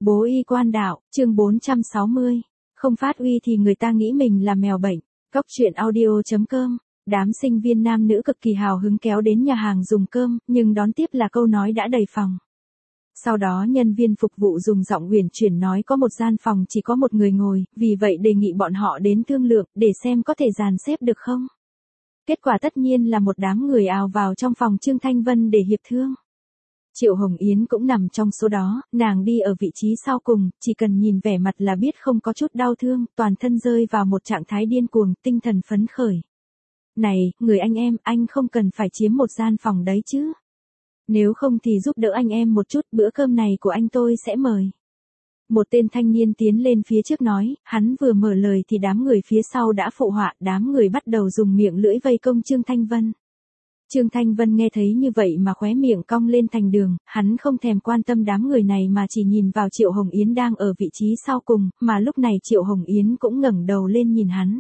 Bố y quan đạo, chương 460. Không phát uy thì người ta nghĩ mình là mèo bệnh. Cóc truyện audio.com. Đám sinh viên nam nữ cực kỳ hào hứng kéo đến nhà hàng dùng cơm, nhưng đón tiếp là câu nói đã đầy phòng. Sau đó nhân viên phục vụ dùng giọng uyển chuyển nói có một gian phòng chỉ có một người ngồi, vì vậy đề nghị bọn họ đến thương lượng để xem có thể dàn xếp được không. Kết quả tất nhiên là một đám người ào vào trong phòng Trương Thanh Vân để hiệp thương. Triệu Hồng Yến cũng nằm trong số đó, nàng đi ở vị trí sau cùng, chỉ cần nhìn vẻ mặt là biết không có chút đau thương, toàn thân rơi vào một trạng thái điên cuồng, tinh thần phấn khởi. Này, người anh em, anh không cần phải chiếm một gian phòng đấy chứ. Nếu không thì giúp đỡ anh em một chút, bữa cơm này của anh tôi sẽ mời. Một tên thanh niên tiến lên phía trước nói, hắn vừa mở lời thì đám người phía sau đã phụ họa, đám người bắt đầu dùng miệng lưỡi vây công Trương Thanh Vân. Trương Thanh Vân nghe thấy như vậy mà khóe miệng cong lên thành đường, hắn không thèm quan tâm đám người này mà chỉ nhìn vào Triệu Hồng Yến đang ở vị trí sau cùng, mà lúc này Triệu Hồng Yến cũng ngẩng đầu lên nhìn hắn.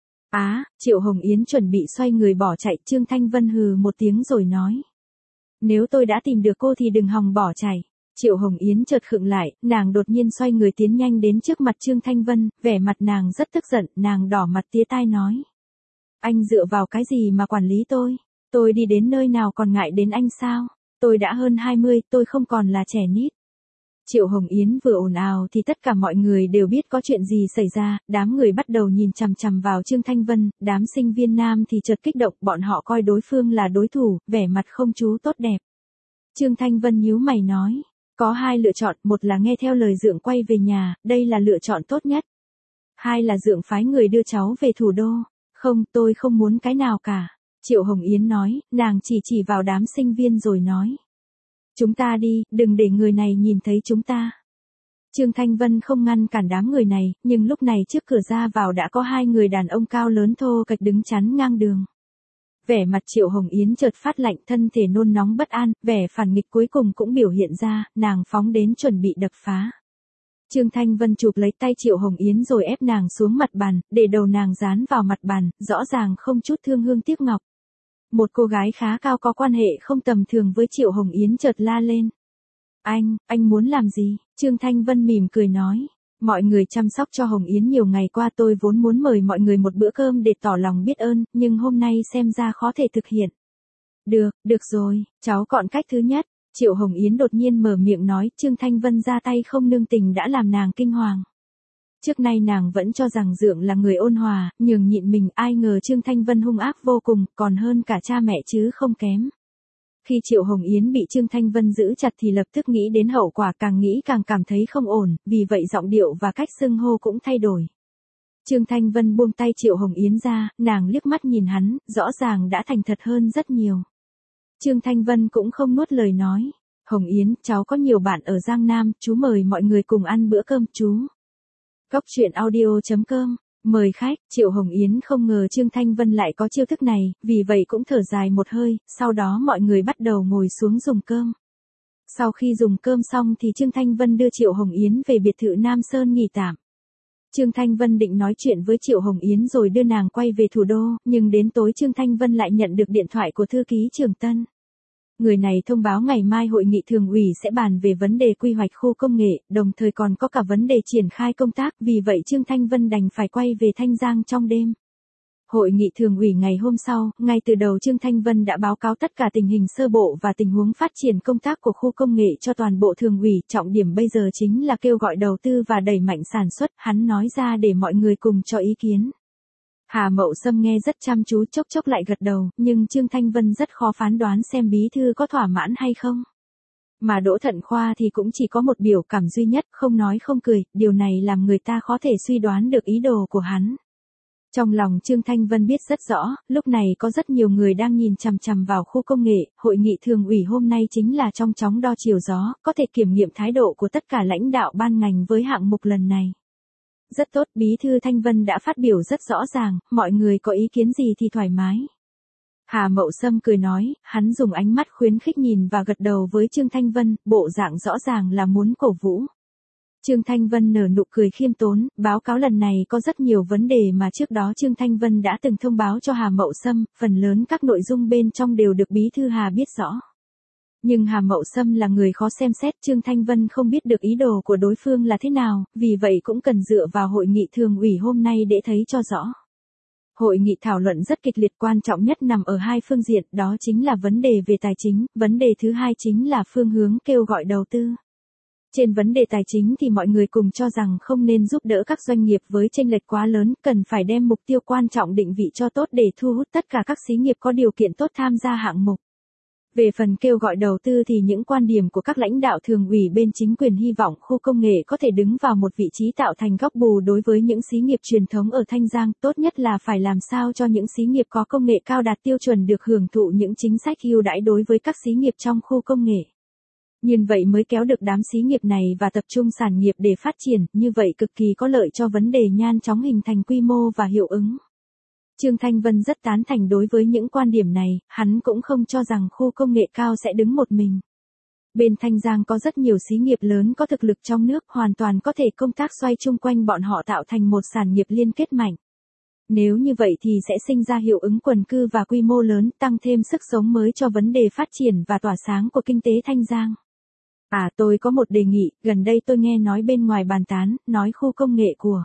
Triệu Hồng Yến chuẩn bị xoay người bỏ chạy, Trương Thanh Vân hừ một tiếng rồi nói. Nếu tôi đã tìm được cô thì đừng hòng bỏ chạy. Triệu Hồng Yến chợt khựng lại, nàng đột nhiên xoay người tiến nhanh đến trước mặt Trương Thanh Vân, vẻ mặt nàng rất tức giận, nàng đỏ mặt tía tai nói. Anh dựa vào cái gì mà quản lý tôi? Tôi đi đến nơi nào còn ngại đến anh sao? Tôi đã hơn 20, tôi không còn là trẻ nít. Triệu Hồng Yến vừa ồn ào thì tất cả mọi người đều biết có chuyện gì xảy ra, đám người bắt đầu nhìn chằm chằm vào Trương Thanh Vân, đám sinh viên nam thì chợt kích động, bọn họ coi đối phương là đối thủ, vẻ mặt không chú tốt đẹp. Trương Thanh Vân nhíu mày nói, có hai lựa chọn, một là nghe theo lời Dượng quay về nhà, đây là lựa chọn tốt nhất. Hai là Dượng phái người đưa cháu về thủ đô. Không, tôi không muốn cái nào cả. Triệu Hồng Yến nói, nàng chỉ vào đám sinh viên rồi nói. Chúng ta đi, đừng để người này nhìn thấy chúng ta. Trương Thanh Vân không ngăn cản đám người này, nhưng lúc này trước cửa ra vào đã có hai người đàn ông cao lớn thô kệch đứng chắn ngang đường. Vẻ mặt Triệu Hồng Yến chợt phát lạnh, thân thể nôn nóng bất an, vẻ phản nghịch cuối cùng cũng biểu hiện ra, nàng phóng đến chuẩn bị đập phá. Trương Thanh Vân chụp lấy tay Triệu Hồng Yến rồi ép nàng xuống mặt bàn, để đầu nàng dán vào mặt bàn, rõ ràng không chút thương hương tiếc ngọc. Một cô gái khá cao có quan hệ không tầm thường với Triệu Hồng Yến chợt la lên. Anh muốn làm gì? Trương Thanh Vân mỉm cười nói. Mọi người chăm sóc cho Hồng Yến nhiều ngày qua, tôi vốn muốn mời mọi người một bữa cơm để tỏ lòng biết ơn, nhưng hôm nay xem ra khó thể thực hiện. Được rồi, cháu chọn cách thứ nhất. Triệu Hồng Yến đột nhiên mở miệng nói, Trương Thanh Vân ra tay không nương tình đã làm nàng kinh hoàng. Trước nay nàng vẫn cho rằng Dượng là người ôn hòa, nhường nhịn mình, ai ngờ Trương Thanh Vân hung ác vô cùng, còn hơn cả cha mẹ chứ không kém. Khi Triệu Hồng Yến bị Trương Thanh Vân giữ chặt thì lập tức nghĩ đến hậu quả, càng nghĩ càng cảm thấy không ổn, vì vậy giọng điệu và cách xưng hô cũng thay đổi. Trương Thanh Vân buông tay Triệu Hồng Yến ra, nàng liếc mắt nhìn hắn, rõ ràng đã thành thật hơn rất nhiều. Trương Thanh Vân cũng không nuốt lời nói. Hồng Yến, cháu có nhiều bạn ở Giang Nam, chú mời mọi người cùng ăn bữa cơm chú. Cóc truyện audio.com. Mời khách. Triệu Hồng Yến không ngờ Trương Thanh Vân lại có chiêu thức này, vì vậy cũng thở dài một hơi, sau đó mọi người bắt đầu ngồi xuống dùng cơm. Sau khi dùng cơm xong thì Trương Thanh Vân đưa Triệu Hồng Yến về biệt thự Nam Sơn nghỉ tạm. Trương Thanh Vân định nói chuyện với Triệu Hồng Yến rồi đưa nàng quay về thủ đô, nhưng đến tối Trương Thanh Vân lại nhận được điện thoại của thư ký Trường Tân. Người này thông báo ngày mai hội nghị thường ủy sẽ bàn về vấn đề quy hoạch khu công nghệ, đồng thời còn có cả vấn đề triển khai công tác, vì vậy Trương Thanh Vân đành phải quay về Thanh Giang trong đêm. Hội nghị thường ủy ngày hôm sau, ngay từ đầu Trương Thanh Vân đã báo cáo tất cả tình hình sơ bộ và tình huống phát triển công tác của khu công nghệ cho toàn bộ thường ủy, trọng điểm bây giờ chính là kêu gọi đầu tư và đẩy mạnh sản xuất, hắn nói ra để mọi người cùng cho ý kiến. Hà Mậu Sâm nghe rất chăm chú, chốc chốc lại gật đầu, nhưng Trương Thanh Vân rất khó phán đoán xem bí thư có thỏa mãn hay không. Mà Đỗ Thận Khoa thì cũng chỉ có một biểu cảm duy nhất, không nói không cười, điều này làm người ta khó thể suy đoán được ý đồ của hắn. Trong lòng Trương Thanh Vân biết rất rõ, lúc này có rất nhiều người đang nhìn chằm chằm vào khu công nghệ, hội nghị thường ủy hôm nay chính là trong chóng đo chiều gió, có thể kiểm nghiệm thái độ của tất cả lãnh đạo ban ngành với hạng mục lần này. Rất tốt, Bí thư Thanh Vân đã phát biểu rất rõ ràng, mọi người có ý kiến gì thì thoải mái. Hà Mậu Sâm cười nói, hắn dùng ánh mắt khuyến khích nhìn và gật đầu với Trương Thanh Vân, bộ dạng rõ ràng là muốn cổ vũ. Trương Thanh Vân nở nụ cười khiêm tốn, báo cáo lần này có rất nhiều vấn đề mà trước đó Trương Thanh Vân đã từng thông báo cho Hà Mậu Sâm, phần lớn các nội dung bên trong đều được Bí thư Hà biết rõ. Nhưng Hà Mậu Sâm là người khó xem xét, Trương Thanh Vân không biết được ý đồ của đối phương là thế nào, vì vậy cũng cần dựa vào hội nghị thường ủy hôm nay để thấy cho rõ. Hội nghị thảo luận rất kịch liệt, quan trọng nhất nằm ở hai phương diện, đó chính là vấn đề về tài chính, vấn đề thứ hai chính là phương hướng kêu gọi đầu tư. Trên vấn đề tài chính thì mọi người cùng cho rằng không nên giúp đỡ các doanh nghiệp với chênh lệch quá lớn, cần phải đem mục tiêu quan trọng định vị cho tốt để thu hút tất cả các xí nghiệp có điều kiện tốt tham gia hạng mục. Về phần kêu gọi đầu tư thì những quan điểm của các lãnh đạo thường ủy bên chính quyền hy vọng khu công nghệ có thể đứng vào một vị trí tạo thành góc bù đối với những xí nghiệp truyền thống ở Thanh Giang, tốt nhất là phải làm sao cho những xí nghiệp có công nghệ cao đạt tiêu chuẩn được hưởng thụ những chính sách ưu đãi đối với các xí nghiệp trong khu công nghệ. Như vậy mới kéo được đám xí nghiệp này và tập trung sản nghiệp để phát triển, như vậy cực kỳ có lợi cho vấn đề nhanh chóng hình thành quy mô và hiệu ứng. Trương Thanh Vân rất tán thành đối với những quan điểm này, hắn cũng không cho rằng khu công nghệ cao sẽ đứng một mình. Bên Thanh Giang có rất nhiều xí nghiệp lớn có thực lực trong nước, hoàn toàn có thể công tác xoay chung quanh bọn họ tạo thành một sản nghiệp liên kết mạnh. Nếu như vậy thì sẽ sinh ra hiệu ứng quần cư và quy mô lớn, tăng thêm sức sống mới cho vấn đề phát triển và tỏa sáng của kinh tế Thanh Giang. Tôi có một đề nghị, gần đây tôi nghe nói bên ngoài bàn tán, nói khu công nghệ của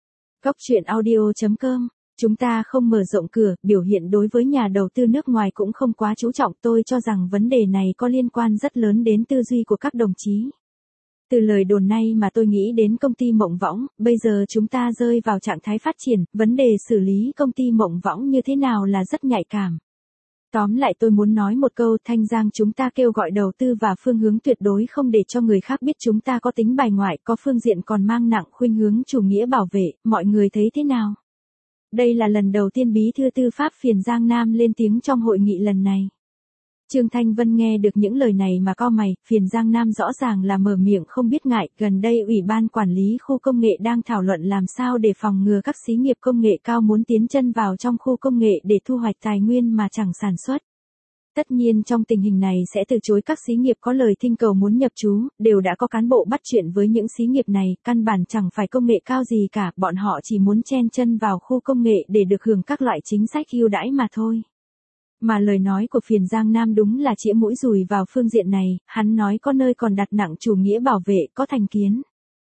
Goctruyện.audio.com. Chúng ta không mở rộng cửa, biểu hiện đối với nhà đầu tư nước ngoài cũng không quá chú trọng, tôi cho rằng vấn đề này có liên quan rất lớn đến tư duy của các đồng chí. Từ lời đồn này mà tôi nghĩ đến công ty Mộng Võng, bây giờ chúng ta rơi vào trạng thái phát triển, vấn đề xử lý công ty Mộng Võng như thế nào là rất nhạy cảm. Tóm lại tôi muốn nói một câu, Thanh Giang chúng ta kêu gọi đầu tư và phương hướng tuyệt đối không để cho người khác biết chúng ta có tính bài ngoại, có phương diện còn mang nặng khuynh hướng chủ nghĩa bảo vệ, mọi người thấy thế nào? Đây là lần đầu tiên Bí thư Tư pháp Phiền Giang Nam lên tiếng trong hội nghị lần này. Trương Thanh Vân nghe được những lời này mà cau mày, Phiền Giang Nam rõ ràng là mở miệng không biết ngại, gần đây Ủy ban Quản lý khu công nghệ đang thảo luận làm sao để phòng ngừa các xí nghiệp công nghệ cao muốn tiến chân vào trong khu công nghệ để thu hoạch tài nguyên mà chẳng sản xuất. Tất nhiên trong tình hình này sẽ từ chối các xí nghiệp có lời thỉnh cầu muốn nhập trú, đều đã có cán bộ bắt chuyện với những xí nghiệp này, căn bản chẳng phải công nghệ cao gì cả, bọn họ chỉ muốn chen chân vào khu công nghệ để được hưởng các loại chính sách ưu đãi mà thôi. Mà lời nói của Phiền Giang Nam đúng là chĩa mũi dùi vào phương diện này, hắn nói có nơi còn đặt nặng chủ nghĩa bảo vệ, có thành kiến.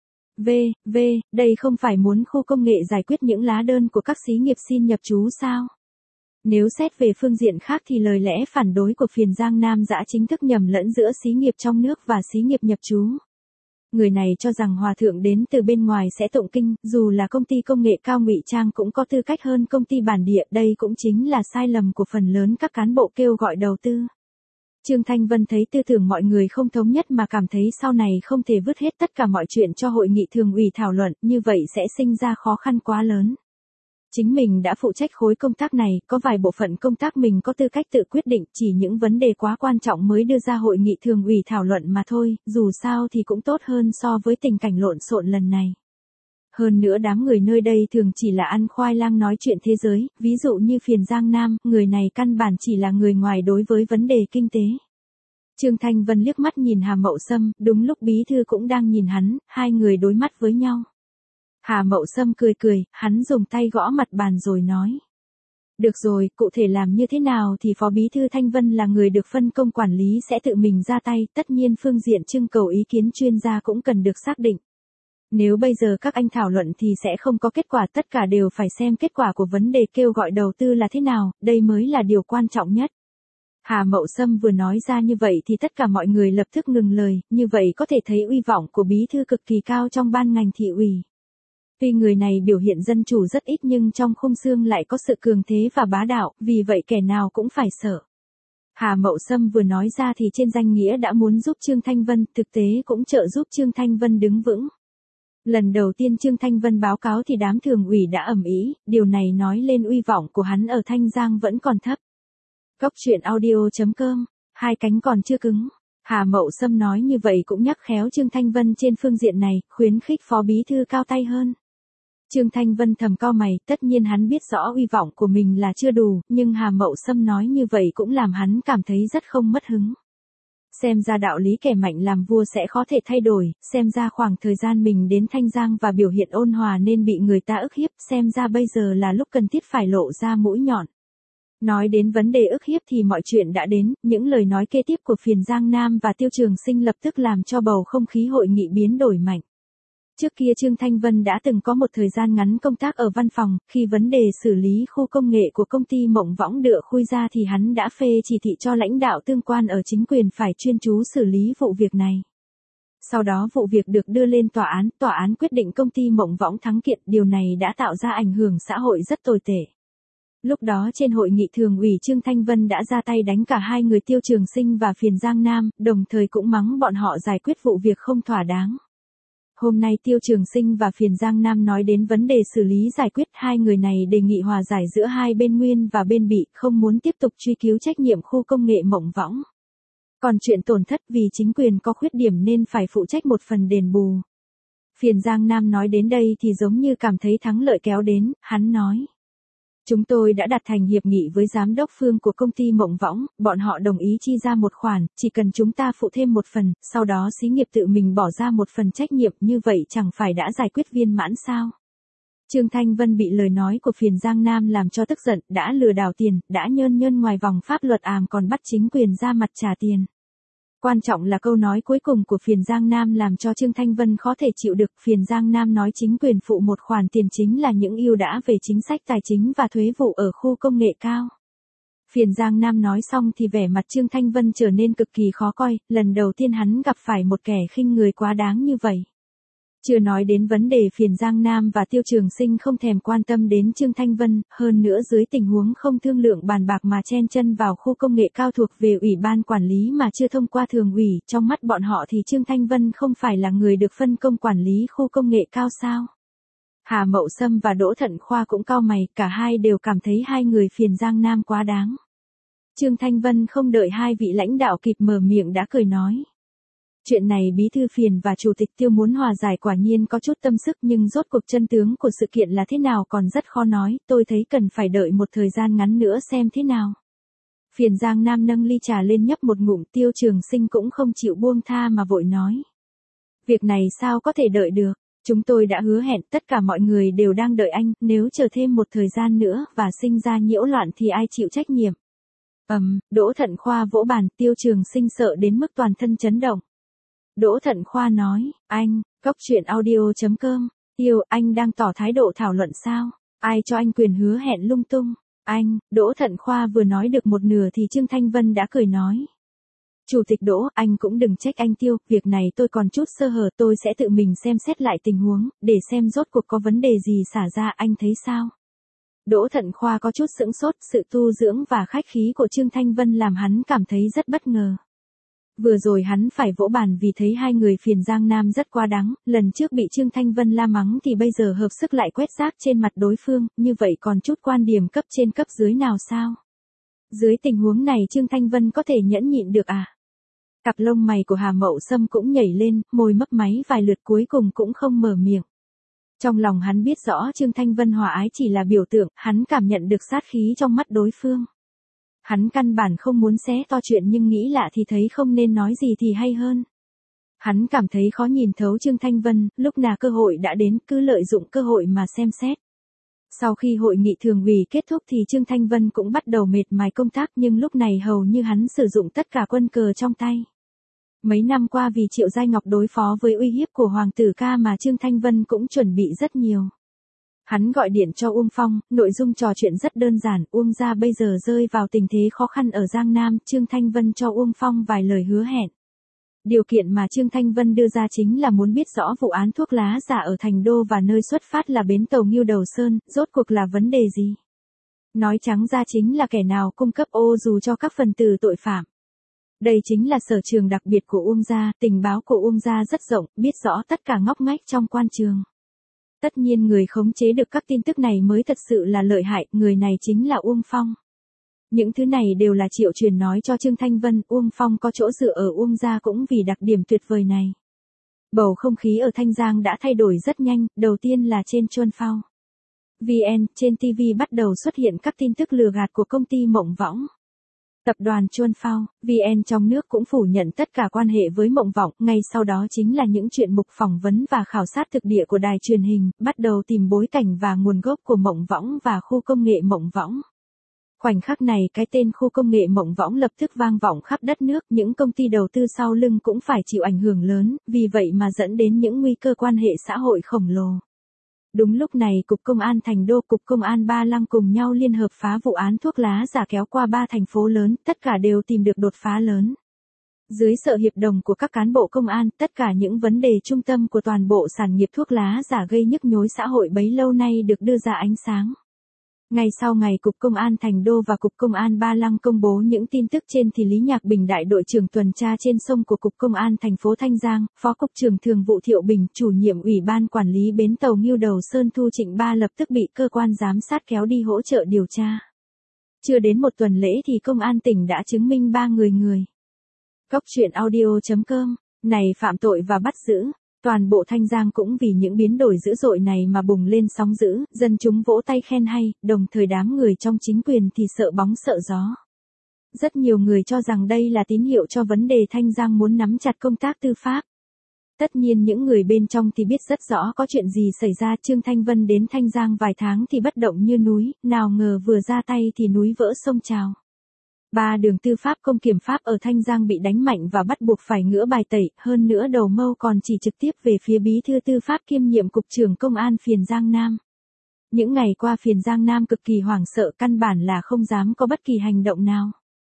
Đây không phải muốn khu công nghệ giải quyết những lá đơn của các xí nghiệp xin nhập trú sao? Nếu xét về phương diện khác thì lời lẽ phản đối của Phiền Giang Nam đã chính thức nhầm lẫn giữa xí nghiệp trong nước và xí nghiệp nhập trú. Người này cho rằng hòa thượng đến từ bên ngoài sẽ tụng kinh, dù là công ty công nghệ cao ngụy trang cũng có tư cách hơn công ty bản địa, đây cũng chính là sai lầm của phần lớn các cán bộ kêu gọi đầu tư. Trương Thanh Vân thấy tư tưởng mọi người không thống nhất mà cảm thấy sau này không thể vứt hết tất cả mọi chuyện cho hội nghị thường ủy thảo luận, như vậy sẽ sinh ra khó khăn quá lớn. Chính mình đã phụ trách khối công tác này, có vài bộ phận công tác mình có tư cách tự quyết định, chỉ những vấn đề quá quan trọng mới đưa ra hội nghị thường ủy thảo luận mà thôi, dù sao thì cũng tốt hơn so với tình cảnh lộn xộn lần này. Hơn nữa đám người nơi đây thường chỉ là ăn khoai lang nói chuyện thế giới, ví dụ như Phiền Giang Nam, người này căn bản chỉ là người ngoài đối với vấn đề kinh tế. Trương Thanh Vân liếc mắt nhìn Hà Mậu Sâm, đúng lúc bí thư cũng đang nhìn hắn, hai người đối mắt với nhau. Hà Mậu Sâm cười, hắn dùng tay gõ mặt bàn rồi nói. Được rồi, cụ thể làm như thế nào thì Phó Bí thư Thanh Vân là người được phân công quản lý sẽ tự mình ra tay, tất nhiên phương diện trưng cầu ý kiến chuyên gia cũng cần được xác định. Nếu bây giờ các anh thảo luận thì sẽ không có kết quả, tất cả đều phải xem kết quả của vấn đề kêu gọi đầu tư là thế nào, đây mới là điều quan trọng nhất. Hà Mậu Sâm vừa nói ra như vậy thì tất cả mọi người lập tức ngừng lời, như vậy có thể thấy uy vọng của bí thư cực kỳ cao trong ban ngành thị ủy. Tuy người này biểu hiện dân chủ rất ít nhưng trong khung xương lại có sự cường thế và bá đạo, vì vậy kẻ nào cũng phải sợ. Hà Mậu Sâm vừa nói ra thì trên danh nghĩa đã muốn giúp Trương Thanh Vân, thực tế cũng trợ giúp Trương Thanh Vân đứng vững. Lần đầu tiên Trương Thanh Vân báo cáo thì đám thường ủy đã ầm ĩ, điều này nói lên uy vọng của hắn ở Thanh Giang vẫn còn thấp. Goctruyện.audio.com, hai cánh còn chưa cứng. Hà Mậu Sâm nói như vậy cũng nhắc khéo Trương Thanh Vân trên phương diện này, khuyến khích Phó Bí thư cao tay hơn. Trương Thanh Vân thầm cau mày, tất nhiên hắn biết rõ uy vọng của mình là chưa đủ, nhưng Hà Mậu Sâm nói như vậy cũng làm hắn cảm thấy rất không mất hứng. Xem ra đạo lý kẻ mạnh làm vua sẽ khó thể thay đổi, xem ra khoảng thời gian mình đến Thanh Giang và biểu hiện ôn hòa nên bị người ta ức hiếp, xem ra bây giờ là lúc cần thiết phải lộ ra mũi nhọn. Nói đến vấn đề ức hiếp thì mọi chuyện đã đến, những lời nói kế tiếp của Phiền Giang Nam và Tiêu Trường Sinh lập tức làm cho bầu không khí hội nghị biến đổi mạnh. Trước kia Trương Thanh Vân đã từng có một thời gian ngắn công tác ở văn phòng, khi vấn đề xử lý khu công nghệ của công ty Mộng Võng đựa khui ra thì hắn đã phê chỉ thị cho lãnh đạo tương quan ở chính quyền phải chuyên chú xử lý vụ việc này. Sau đó vụ việc được đưa lên tòa án quyết định công ty Mộng Võng thắng kiện, điều này đã tạo ra ảnh hưởng xã hội rất tồi tệ. Lúc đó trên hội nghị thường ủy Trương Thanh Vân đã ra tay đánh cả hai người Tiêu Trường Sinh và Phiền Giang Nam, đồng thời cũng mắng bọn họ giải quyết vụ việc không thỏa đáng. Hôm nay Tiêu Trường Sinh và Phiền Giang Nam nói đến vấn đề xử lý giải quyết, hai người này đề nghị hòa giải giữa hai bên nguyên và bên bị, không muốn tiếp tục truy cứu trách nhiệm khu công nghệ Mộng Võng. Còn chuyện tổn thất vì chính quyền có khuyết điểm nên phải phụ trách một phần đền bù. Phiền Giang Nam nói đến đây thì giống như cảm thấy thắng lợi kéo đến, hắn nói. Chúng tôi đã đặt thành hiệp nghị với giám đốc Phương của công ty Mộng Võng, bọn họ đồng ý chi ra một khoản, chỉ cần chúng ta phụ thêm một phần, sau đó xí nghiệp tự mình bỏ ra một phần trách nhiệm, như vậy chẳng phải đã giải quyết viên mãn sao? Trương Thanh Vân bị lời nói của Phiền Giang Nam làm cho tức giận, đã lừa đảo tiền, đã nhơn ngoài vòng pháp luật còn bắt chính quyền ra mặt trả tiền. Quan trọng là câu nói cuối cùng của Phiền Giang Nam làm cho Trương Thanh Vân khó thể chịu được. Phiền Giang Nam nói chính quyền phụ một khoản tiền chính là những ưu đãi về chính sách tài chính và thuế vụ ở khu công nghệ cao. Phiền Giang Nam nói xong thì vẻ mặt Trương Thanh Vân trở nên cực kỳ khó coi, lần đầu tiên hắn gặp phải một kẻ khinh người quá đáng như vậy. Chưa nói đến vấn đề Phiền Giang Nam và Tiêu Trường Sinh không thèm quan tâm đến Trương Thanh Vân, hơn nữa dưới tình huống không thương lượng bàn bạc mà chen chân vào khu công nghệ cao thuộc về Ủy ban Quản lý mà chưa thông qua thường ủy, trong mắt bọn họ thì Trương Thanh Vân không phải là người được phân công quản lý khu công nghệ cao sao? Hà Mậu Sâm và Đỗ Thận Khoa cũng cau mày, cả hai đều cảm thấy hai người Phiền Giang Nam quá đáng. Trương Thanh Vân không đợi hai vị lãnh đạo kịp mở miệng đã cười nói. Chuyện này Bí thư Phiền và Chủ tịch Tiêu muốn hòa giải quả nhiên có chút tâm sức, nhưng rốt cuộc chân tướng của sự kiện là thế nào còn rất khó nói, tôi thấy cần phải đợi một thời gian ngắn nữa xem thế nào. Phiền Giang Nam nâng ly trà lên nhấp một ngụm, Tiêu Trường Sinh cũng không chịu buông tha mà vội nói. Việc này sao có thể đợi được, chúng tôi đã hứa hẹn, tất cả mọi người đều đang đợi anh, nếu chờ thêm một thời gian nữa và sinh ra nhiễu loạn thì ai chịu trách nhiệm. Đỗ Thận Khoa vỗ bàn, Tiêu Trường Sinh sợ đến mức toàn thân chấn động. Đỗ Thận Khoa nói, anh, Cốc Truyện Audio.com, anh đang tỏ thái độ thảo luận sao? Ai cho anh quyền hứa hẹn lung tung? Anh, Đỗ Thận Khoa vừa nói được một nửa thì Trương Thanh Vân đã cười nói. Chủ tịch Đỗ, anh cũng đừng trách anh Tiêu, việc này tôi còn chút sơ hở, tôi sẽ tự mình xem xét lại tình huống, để xem rốt cuộc có vấn đề gì xả ra, anh thấy sao? Đỗ Thận Khoa có chút sững sốt, sự tu dưỡng và khách khí của Trương Thanh Vân làm hắn cảm thấy rất bất ngờ. Vừa rồi hắn phải vỗ bàn vì thấy hai người Phiền Giang Nam rất quá đáng, lần trước bị Trương Thanh Vân la mắng thì bây giờ hợp sức lại quét rác trên mặt đối phương, như vậy còn chút quan điểm cấp trên cấp dưới nào sao? Dưới tình huống này Trương Thanh Vân có thể nhẫn nhịn được à? Cặp lông mày của Hà Mậu Sâm cũng nhảy lên, môi mấp máy vài lượt cuối cùng cũng không mở miệng. Trong lòng hắn biết rõ Trương Thanh Vân hòa ái chỉ là biểu tượng, hắn cảm nhận được sát khí trong mắt đối phương. Hắn căn bản không muốn xé to chuyện nhưng nghĩ lạ thì thấy không nên nói gì thì hay hơn. Hắn cảm thấy khó nhìn thấu Trương Thanh Vân, lúc nào cơ hội đã đến cứ lợi dụng cơ hội mà xem xét. Sau khi hội nghị thường ủy kết thúc thì Trương Thanh Vân cũng bắt đầu mệt mỏi công tác nhưng lúc này hầu như hắn sử dụng tất cả quân cờ trong tay. Mấy năm qua vì Triệu Giai Ngọc đối phó với uy hiếp của Hoàng tử ca mà Trương Thanh Vân cũng chuẩn bị rất nhiều. Hắn gọi điện cho Uông Phong, nội dung trò chuyện rất đơn giản, Uông gia bây giờ rơi vào tình thế khó khăn ở Giang Nam, Trương Thanh Vân cho Uông Phong vài lời hứa hẹn. Điều kiện mà Trương Thanh Vân đưa ra chính là muốn biết rõ vụ án thuốc lá giả ở Thành Đô và nơi xuất phát là bến tàu Ngưu Đầu Sơn, rốt cuộc là vấn đề gì? Nói trắng ra chính là kẻ nào cung cấp ô dù cho các phần tử tội phạm. Đây chính là sở trường đặc biệt của Uông gia, tình báo của Uông gia rất rộng, biết rõ tất cả ngóc ngách trong quan trường. Tất nhiên người khống chế được các tin tức này mới thật sự là lợi hại, người này chính là Uông Phong. Những thứ này đều là Triệu Truyền nói cho Trương Thanh Vân, Uông Phong có chỗ dựa ở Uông gia cũng vì đặc điểm tuyệt vời này. Bầu không khí ở Thanh Giang đã thay đổi rất nhanh, đầu tiên là trên Chuan Phao VN, trên TV bắt đầu xuất hiện các tin tức lừa gạt của công ty Mộng Võng. Tập đoàn Chuan Phao VN trong nước cũng phủ nhận tất cả quan hệ với Mộng Võng, ngay sau đó chính là những chuyện mục phỏng vấn và khảo sát thực địa của đài truyền hình, bắt đầu tìm bối cảnh và nguồn gốc của Mộng Võng và khu công nghệ Mộng Võng. Khoảnh khắc này cái tên khu công nghệ Mộng Võng lập tức vang vọng khắp đất nước, những công ty đầu tư sau lưng cũng phải chịu ảnh hưởng lớn, vì vậy mà dẫn đến những nguy cơ quan hệ xã hội khổng lồ. Đúng lúc này Cục Công an Thành Đô, Cục Công an Ba Lăng cùng nhau liên hợp phá vụ án thuốc lá giả kéo qua 3 thành phố lớn, tất cả đều tìm được đột phá lớn. Dưới sự hiệp đồng của các cán bộ công an, tất cả những vấn đề trung tâm của toàn bộ sản nghiệp thuốc lá giả gây nhức nhối xã hội bấy lâu nay được đưa ra ánh sáng. Ngay sau ngày Cục Công an Thành Đô và Cục Công an Ba Lăng công bố những tin tức trên thì Lý Nhạc Bình, đại đội trưởng tuần tra trên sông của Cục Công an thành phố Thanh Giang, Phó Cục trưởng Thường vụ Thiệu Bình, chủ nhiệm Ủy ban Quản lý bến tàu Ngưu Đầu Sơn Thu Trịnh Ba lập tức bị cơ quan giám sát kéo đi hỗ trợ điều tra. Chưa đến một tuần lễ thì Công an tỉnh đã chứng minh 3 người. Góc truyện audio.com, này phạm tội và bắt giữ. Toàn bộ Thanh Giang cũng vì những biến đổi dữ dội này mà bùng lên sóng dữ, dân chúng vỗ tay khen hay, đồng thời đám người trong chính quyền thì sợ bóng sợ gió. Rất nhiều người cho rằng đây là tín hiệu cho vấn đề Thanh Giang muốn nắm chặt công tác tư pháp. Tất nhiên những người bên trong thì biết rất rõ có chuyện gì xảy ra. Trương Thanh Vân đến Thanh Giang vài tháng thì bất động như núi, nào ngờ vừa ra tay thì núi vỡ sông trào. 3 đường tư pháp công kiểm pháp ở Thanh Giang bị đánh mạnh và bắt buộc phải ngửa bài tẩy, hơn nữa đầu mâu còn chỉ trực tiếp về phía bí thư tư pháp kiêm nhiệm cục trưởng công an Phiền Giang Nam. Những ngày qua Phiền Giang Nam cực kỳ hoảng sợ, căn bản là không dám có bất kỳ hành động nào.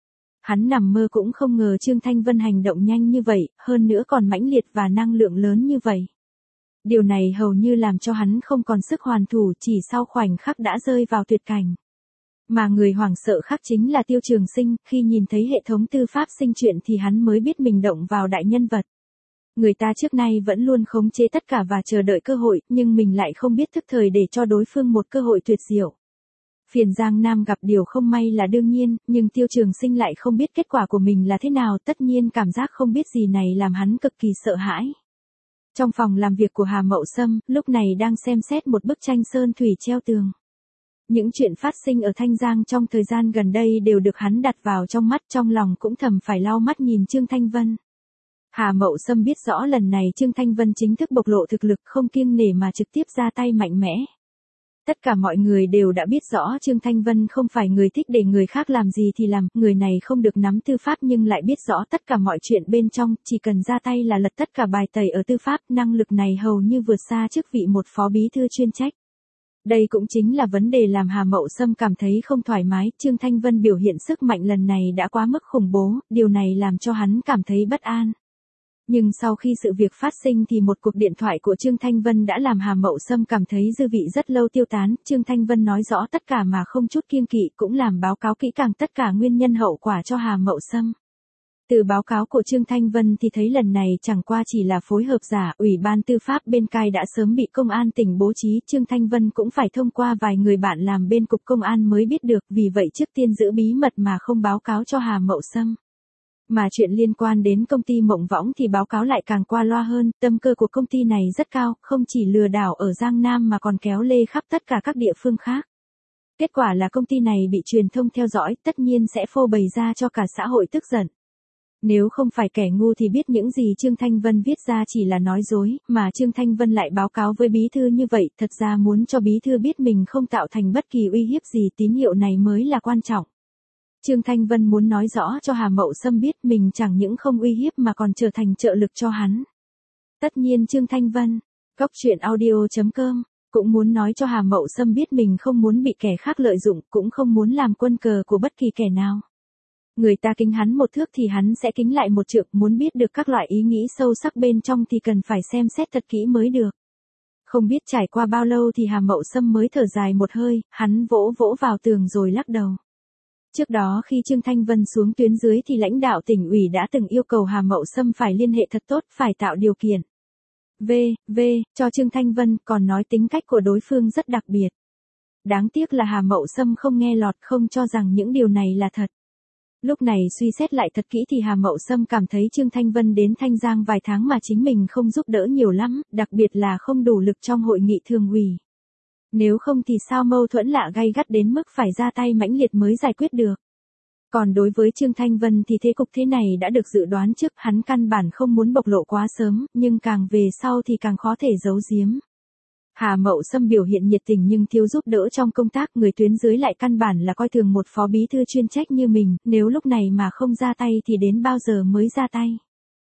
Hắn nằm mơ cũng không ngờ Trương Thanh Vân hành động nhanh như vậy, hơn nữa còn mãnh liệt và năng lượng lớn như vậy. Điều này hầu như làm cho hắn không còn sức hoàn thủ, chỉ sau khoảnh khắc đã rơi vào tuyệt cảnh. Mà người hoảng sợ khác chính là Tiêu Trường Sinh, khi nhìn thấy hệ thống tư pháp sinh chuyện thì hắn mới biết mình động vào đại nhân vật. Người ta trước nay vẫn luôn khống chế tất cả và chờ đợi cơ hội, nhưng mình lại không biết thức thời để cho đối phương một cơ hội tuyệt diệu. Phiền Giang Nam gặp điều không may là đương nhiên, nhưng Tiêu Trường Sinh lại không biết kết quả của mình là thế nào, tất nhiên cảm giác không biết gì này làm hắn cực kỳ sợ hãi. Trong phòng làm việc của Hà Mậu Sâm, lúc này đang xem xét một bức tranh sơn thủy treo tường. Những chuyện phát sinh ở Thanh Giang trong thời gian gần đây đều được hắn đặt vào trong mắt, trong lòng cũng thầm phải lau mắt nhìn Trương Thanh Vân. Hà Mậu Sâm biết rõ lần này Trương Thanh Vân chính thức bộc lộ thực lực, không kiêng nể mà trực tiếp ra tay mạnh mẽ. Tất cả mọi người đều đã biết rõ Trương Thanh Vân không phải người thích để người khác làm gì thì làm, người này không được nắm tư pháp nhưng lại biết rõ tất cả mọi chuyện bên trong, chỉ cần ra tay là lật tất cả bài tẩy ở tư pháp, năng lực này hầu như vượt xa chức vị một phó bí thư chuyên trách. Đây cũng chính là vấn đề làm Hà Mậu Sâm cảm thấy không thoải mái, Trương Thanh Vân biểu hiện sức mạnh lần này đã quá mức khủng bố, điều này làm cho hắn cảm thấy bất an. Nhưng sau khi sự việc phát sinh thì một cuộc điện thoại của Trương Thanh Vân đã làm Hà Mậu Sâm cảm thấy dư vị rất lâu tiêu tán, Trương Thanh Vân nói rõ tất cả mà không chút kiêng kỵ, cũng làm báo cáo kỹ càng tất cả nguyên nhân hậu quả cho Hà Mậu Sâm. Từ báo cáo của Trương Thanh Vân thì thấy lần này chẳng qua chỉ là phối hợp giả, Ủy ban tư pháp bên cai đã sớm bị công an tỉnh bố trí, Trương Thanh Vân cũng phải thông qua vài người bạn làm bên cục công an mới biết được, vì vậy trước tiên giữ bí mật mà không báo cáo cho Hà Mậu Sâm. Mà chuyện liên quan đến công ty Mộng Võng thì báo cáo lại càng qua loa hơn, tâm cơ của công ty này rất cao, không chỉ lừa đảo ở Giang Nam mà còn kéo lê khắp tất cả các địa phương khác. Kết quả là công ty này bị truyền thông theo dõi, tất nhiên sẽ phô bày ra cho cả xã hội tức giận. Nếu không phải kẻ ngu thì biết những gì Trương Thanh Vân viết ra chỉ là nói dối, mà Trương Thanh Vân lại báo cáo với bí thư như vậy, thật ra muốn cho bí thư biết mình không tạo thành bất kỳ uy hiếp gì, tín hiệu này mới là quan trọng. Trương Thanh Vân muốn nói rõ cho Hà Mậu Sâm biết mình chẳng những không uy hiếp mà còn trở thành trợ lực cho hắn. Tất nhiên Trương Thanh Vân, góc truyện audio.com, cũng muốn nói cho Hà Mậu Sâm biết mình không muốn bị kẻ khác lợi dụng, cũng không muốn làm quân cờ của bất kỳ kẻ nào. Người ta kính hắn một thước thì hắn sẽ kính lại một trượng, muốn biết được các loại ý nghĩ sâu sắc bên trong thì cần phải xem xét thật kỹ mới được. Không biết trải qua bao lâu thì Hà Mậu Sâm mới thở dài một hơi, hắn vỗ vỗ vào tường rồi lắc đầu. Trước đó khi Trương Thanh Vân xuống tuyến dưới thì lãnh đạo tỉnh ủy đã từng yêu cầu Hà Mậu Sâm phải liên hệ thật tốt, phải tạo điều kiện. Cho Trương Thanh Vân, còn nói tính cách của đối phương rất đặc biệt. Đáng tiếc là Hà Mậu Sâm không nghe lọt, không cho rằng những điều này là thật. Lúc này suy xét lại thật kỹ thì Hà Mậu Sâm cảm thấy Trương Thanh Vân đến Thanh Giang vài tháng mà chính mình không giúp đỡ nhiều lắm, đặc biệt là không đủ lực trong hội nghị thường ủy. Nếu không thì sao mâu thuẫn lạ gay gắt đến mức phải ra tay mãnh liệt mới giải quyết được. Còn đối với Trương Thanh Vân thì thế cục thế này đã được dự đoán trước, hắn căn bản không muốn bộc lộ quá sớm, nhưng càng về sau thì càng khó thể giấu giếm. Hà Mậu Sâm biểu hiện nhiệt tình nhưng thiếu giúp đỡ trong công tác, người tuyến dưới lại căn bản là coi thường một phó bí thư chuyên trách như mình, nếu lúc này mà không ra tay thì đến bao giờ mới ra tay.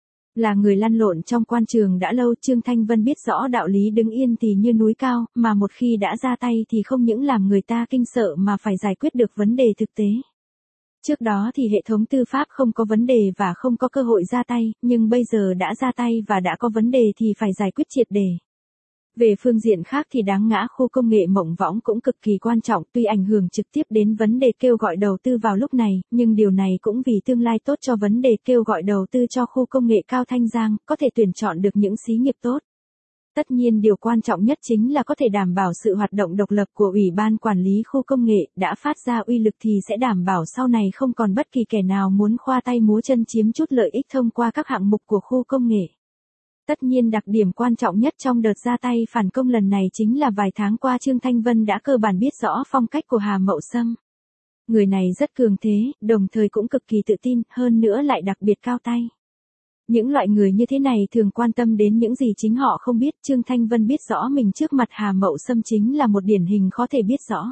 Là người lăn lộn trong quan trường đã lâu, Trương Thanh Vân biết rõ đạo lý đứng yên thì như núi cao, mà một khi đã ra tay thì không những làm người ta kinh sợ mà phải giải quyết được vấn đề thực tế. Trước đó thì hệ thống tư pháp không có vấn đề và không có cơ hội ra tay, nhưng bây giờ đã ra tay và đã có vấn đề thì phải giải quyết triệt để. Về phương diện khác thì đáng ngã khu công nghệ Mộng Võng cũng cực kỳ quan trọng, tuy ảnh hưởng trực tiếp đến vấn đề kêu gọi đầu tư vào lúc này, nhưng điều này cũng vì tương lai tốt cho vấn đề kêu gọi đầu tư cho khu công nghệ cao Thanh Giang, có thể tuyển chọn được những xí nghiệp tốt. Tất nhiên điều quan trọng nhất chính là có thể đảm bảo sự hoạt động độc lập của Ủy ban Quản lý Khu Công nghệ, đã phát ra uy lực thì sẽ đảm bảo sau này không còn bất kỳ kẻ nào muốn khoa tay múa chân chiếm chút lợi ích thông qua các hạng mục của khu công nghệ. Tất nhiên đặc điểm quan trọng nhất trong đợt ra tay phản công lần này chính là vài tháng qua Trương Thanh Vân đã cơ bản biết rõ phong cách của Hà Mậu Sâm. Người này rất cường thế, đồng thời cũng cực kỳ tự tin, hơn nữa lại đặc biệt cao tay. Những loại người như thế này thường quan tâm đến những gì chính họ không biết, Trương Thanh Vân biết rõ mình trước mặt Hà Mậu Sâm chính là một điển hình khó thể biết rõ.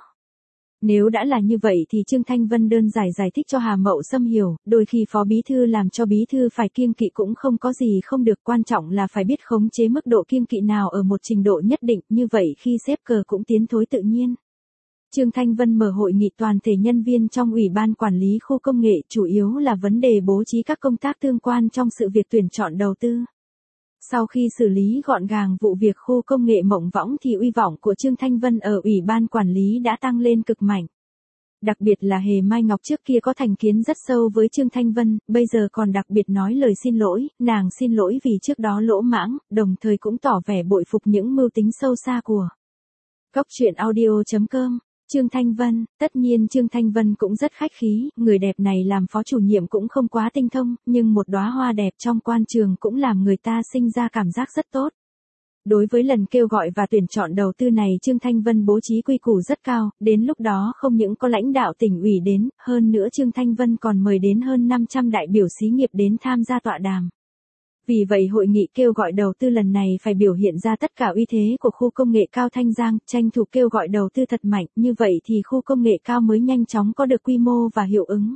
Nếu đã là như vậy thì Trương Thanh Vân đơn giản giải thích cho Hà Mậu Sâm hiểu, đôi khi phó bí thư làm cho bí thư phải kiêng kỵ cũng không có gì không được, quan trọng là phải biết khống chế mức độ kiêng kỵ nào ở một trình độ nhất định, như vậy khi xếp cờ cũng tiến thối tự nhiên. Trương Thanh Vân mở hội nghị toàn thể nhân viên trong Ủy ban Quản lý Khu Công nghệ, chủ yếu là vấn đề bố trí các công tác tương quan trong sự việc tuyển chọn đầu tư. Sau khi xử lý gọn gàng vụ việc khu công nghệ Mộng Võng thì uy vọng của Trương Thanh Vân ở Ủy ban Quản lý đã tăng lên cực mạnh. Đặc biệt là Hề Mai Ngọc trước kia có thành kiến rất sâu với Trương Thanh Vân, bây giờ còn đặc biệt nói lời xin lỗi, nàng xin lỗi vì trước đó lỗ mãng, đồng thời cũng tỏ vẻ bội phục những mưu tính sâu xa của Goctruyện.audio.com. Trương Thanh Vân, tất nhiên Trương Thanh Vân cũng rất khách khí, người đẹp này làm phó chủ nhiệm cũng không quá tinh thông, nhưng một đóa hoa đẹp trong quan trường cũng làm người ta sinh ra cảm giác rất tốt. Đối với lần kêu gọi và tuyển chọn đầu tư này Trương Thanh Vân bố trí quy củ rất cao, đến lúc đó không những có lãnh đạo tỉnh ủy đến, hơn nữa Trương Thanh Vân còn mời đến hơn 500 đại biểu xí nghiệp đến tham gia tọa đàm. Vì vậy hội nghị kêu gọi đầu tư lần này phải biểu hiện ra tất cả uy thế của khu công nghệ cao Thanh Giang, tranh thủ kêu gọi đầu tư thật mạnh, như vậy thì khu công nghệ cao mới nhanh chóng có được quy mô và hiệu ứng.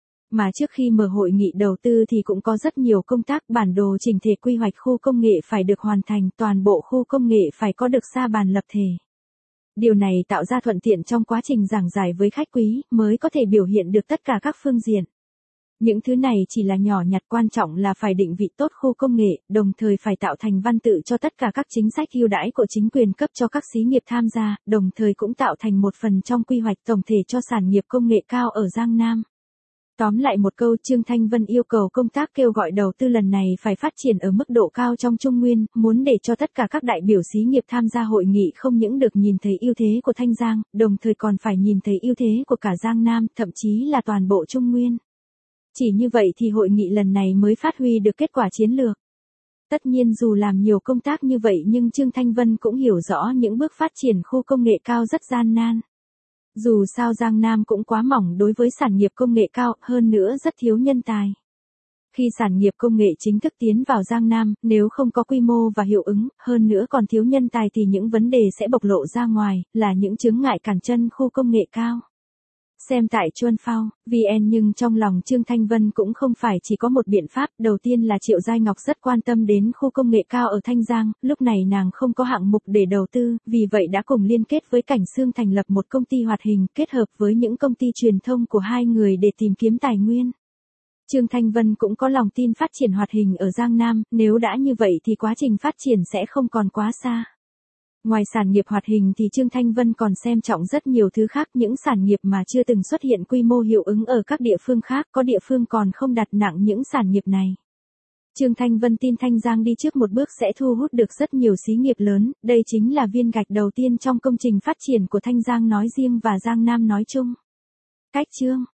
Mà trước khi mở hội nghị đầu tư thì cũng có rất nhiều công tác, bản đồ chỉnh thể quy hoạch khu công nghệ phải được hoàn thành, toàn bộ khu công nghệ phải có được sa bàn lập thể. Điều này tạo ra thuận tiện trong quá trình giảng giải với khách quý, mới có thể biểu hiện được tất cả các phương diện. Những thứ này chỉ là nhỏ nhặt, quan trọng là phải định vị tốt khu công nghệ, đồng thời phải tạo thành văn tự cho tất cả các chính sách ưu đãi của chính quyền cấp cho các xí nghiệp tham gia, đồng thời cũng tạo thành một phần trong quy hoạch tổng thể cho sản nghiệp công nghệ cao ở Giang Nam. Tóm lại một câu, Trương Thanh Vân yêu cầu công tác kêu gọi đầu tư lần này phải phát triển ở mức độ cao trong Trung Nguyên, muốn để cho tất cả các đại biểu xí nghiệp tham gia hội nghị không những được nhìn thấy ưu thế của Thanh Giang, đồng thời còn phải nhìn thấy ưu thế của cả Giang Nam, thậm chí là toàn bộ Trung Nguyên. Chỉ như vậy thì hội nghị lần này mới phát huy được kết quả chiến lược. Tất nhiên dù làm nhiều công tác như vậy nhưng Trương Thanh Vân cũng hiểu rõ những bước phát triển khu công nghệ cao rất gian nan. Dù sao Giang Nam cũng quá mỏng đối với sản nghiệp công nghệ cao, hơn nữa rất thiếu nhân tài. Khi sản nghiệp công nghệ chính thức tiến vào Giang Nam, nếu không có quy mô và hiệu ứng, hơn nữa còn thiếu nhân tài thì những vấn đề sẽ bộc lộ ra ngoài, là những chướng ngại cản chân khu công nghệ cao. Xem tại Chuân Phao, VN. Nhưng trong lòng Trương Thanh Vân cũng không phải chỉ có một biện pháp, đầu tiên là Triệu Giai Ngọc rất quan tâm đến khu công nghệ cao ở Thanh Giang, lúc này nàng không có hạng mục để đầu tư, vì vậy đã cùng liên kết với Cảnh Xương thành lập một công ty hoạt hình, kết hợp với những công ty truyền thông của hai người để tìm kiếm tài nguyên. Trương Thanh Vân cũng có lòng tin phát triển hoạt hình ở Giang Nam, nếu đã như vậy thì quá trình phát triển sẽ không còn quá xa. Ngoài sản nghiệp hoạt hình thì Trương Thanh Vân còn xem trọng rất nhiều thứ khác, những sản nghiệp mà chưa từng xuất hiện quy mô hiệu ứng ở các địa phương khác, có địa phương còn không đặt nặng những sản nghiệp này. Trương Thanh Vân tin Thanh Giang đi trước một bước sẽ thu hút được rất nhiều xí nghiệp lớn, đây chính là viên gạch đầu tiên trong công trình phát triển của Thanh Giang nói riêng và Giang Nam nói chung. Cách chương